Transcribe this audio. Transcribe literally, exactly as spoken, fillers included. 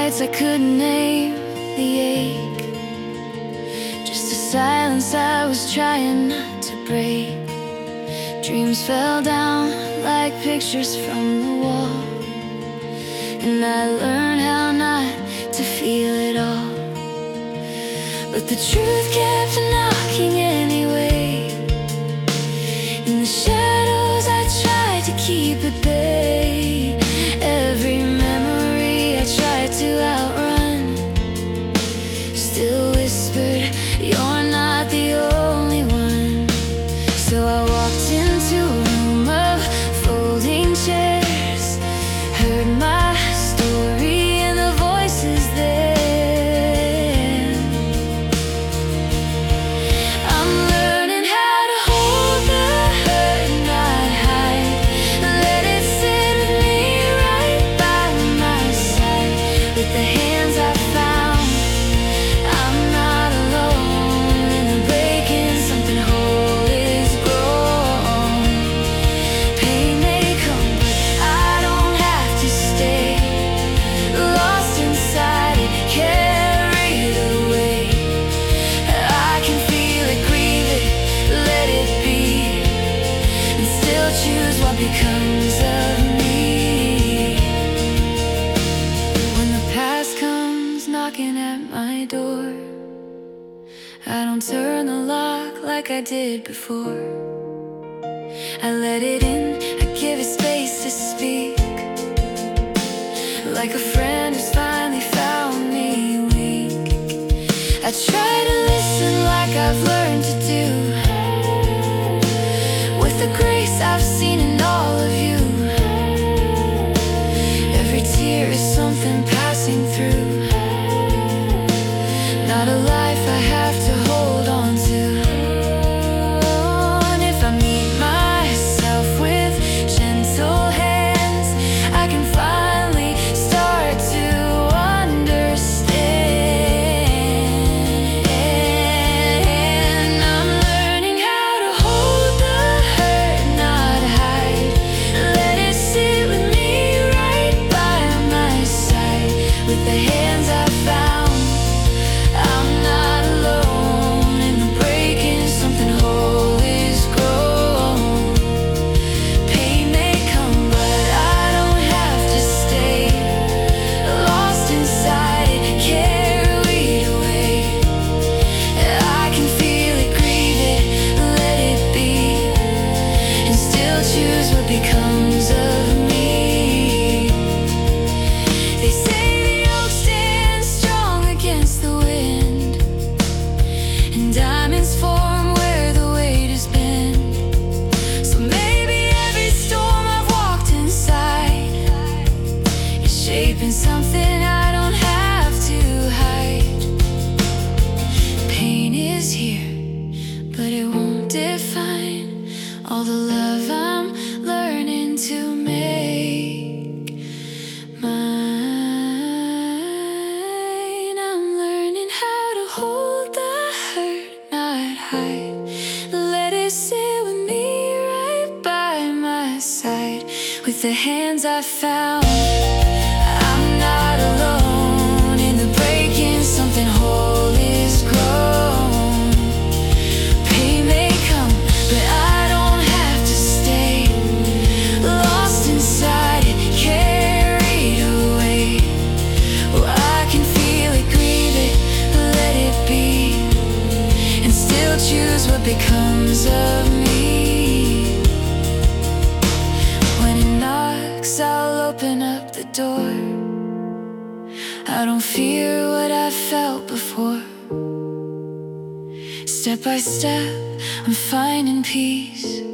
nights I couldn't name the ache, just a silence I was trying not to break. Dreams fell down like pictures from the wall, and I learned how not to feel it all. But the truth kept knocking anyway. In the shadows I tried to keep at bay. Every memory I tried to outrun still whispered, "You're not the only one." So I walked into a room of folding chairs, heard my story and the voices there. I'm learning how to hold the hurt, not hide. Let it sit with me right by my side. With the hands I found, I'm not alone in the breaking. Something whole is grown. Pain may come, but I don't have to stay lost inside it, carried away. I can feel it, grieve it, let it be, and still choose what becomes of me. When the past comes knocking at my door, I don't turn the lock like I did before. I let it in, I give it space to speak, like a friend who's finally found me weak. I try to listen like I've learned to do, with the grace I've seen in all of you. Every tear is something passing through, not a life I have to hold on to. And if I meet myself with gentle hands, I can finally start to understand. I'm learning how to hold the hurt, not hide. Let it sit with me right by my side. With the hands I found, I'm not alone in the breaking. Something whole is grown. Pain may come, but I don't have to stay lost inside it, carried away. I can feel it, grieve it, let it be, and still choose what becomes of me. They say the oak stands strong against the wind, and diamonds form where the weight has been. So maybe every storm I've walked inside is shaping something I don't have to hide. Pain is here, but it won't define all the love I'm learning to make mine. I'm learning how to hold the hurt, not hide. Let it sit with me right by my side. With the hands I found, I'm not alone in the breaking. Something whole is grown. Pain may come, but I don't have to stay lost inside it, carried away. Oh, I can feel it, grieve it, let it be, and still choose what becomes of me. When it knocks, I'll open up the door. I don't fear what I felt before. Step by step, I'm finding peace.